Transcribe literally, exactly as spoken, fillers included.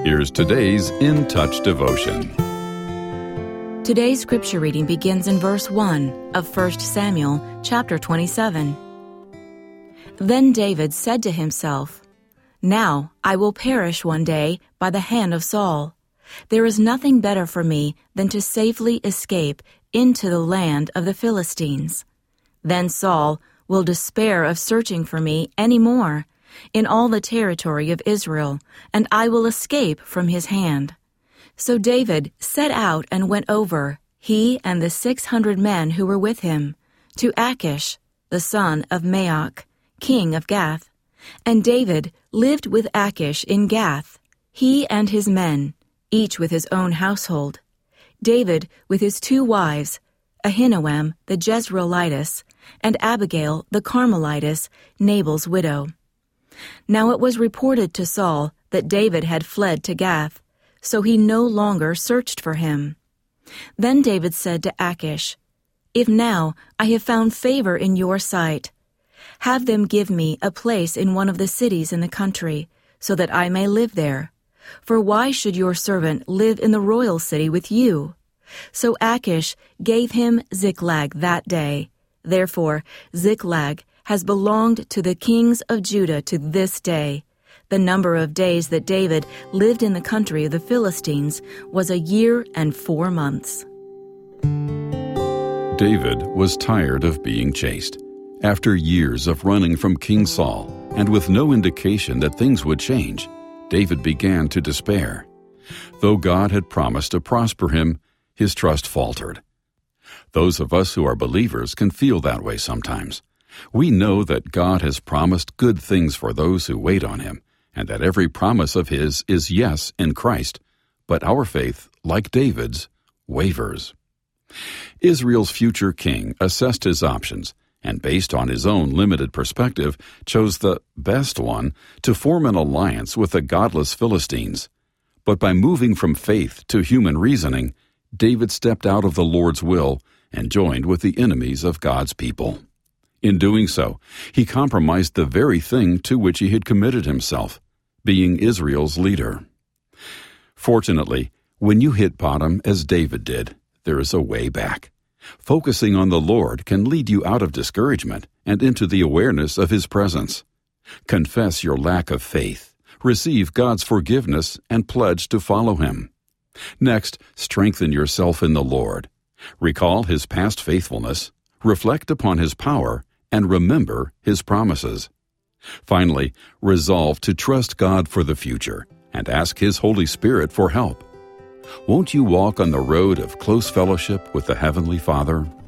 Here's today's In Touch devotion. Today's scripture reading begins in verse one of First Samuel chapter twenty-seven. Then David said to himself, "Now I will perish one day by the hand of Saul. There is nothing better for me than to safely escape into the land of the Philistines. Then Saul will despair of searching for me any more in all the territory of Israel, and I will escape from his hand." So David set out and went over, he and the six hundred men who were with him, to Achish, the son of Maoch, king of Gath. And David lived with Achish in Gath, he and his men, each with his own household. David with his two wives, Ahinoam the Jezreelitess, and Abigail the Carmelitess, Nabal's widow. Now it was reported to Saul that David had fled to Gath, so he no longer searched for him. Then David said to Achish, "If now I have found favor in your sight, have them give me a place in one of the cities in the country, so that I may live there. For why should your servant live in the royal city with you?" So Achish gave him Ziklag that day. Therefore Ziklag has belonged to the kings of Judah to this day. The number of days that David lived in the country of the Philistines was a year and four months. David was tired of being chased. After years of running from King Saul, and with no indication that things would change, David began to despair. Though God had promised to prosper him, his trust faltered. Those of us who are believers can feel that way sometimes. We know that God has promised good things for those who wait on Him, and that every promise of His is yes in Christ, but our faith, like David's, wavers. Israel's future king assessed his options, and based on his own limited perspective, chose the best one to form an alliance with the godless Philistines. But by moving from faith to human reasoning, David stepped out of the Lord's will and joined with the enemies of God's people. In doing so, he compromised the very thing to which he had committed himself, being Israel's leader. Fortunately, when you hit bottom as David did, there is a way back. Focusing on the Lord can lead you out of discouragement and into the awareness of His presence. Confess your lack of faith, receive God's forgiveness, and pledge to follow Him. Next, strengthen yourself in the Lord. Recall His past faithfulness, reflect upon His power, and remember His promises. Finally, resolve to trust God for the future and ask His Holy Spirit for help. Won't you walk on the road of close fellowship with the Heavenly Father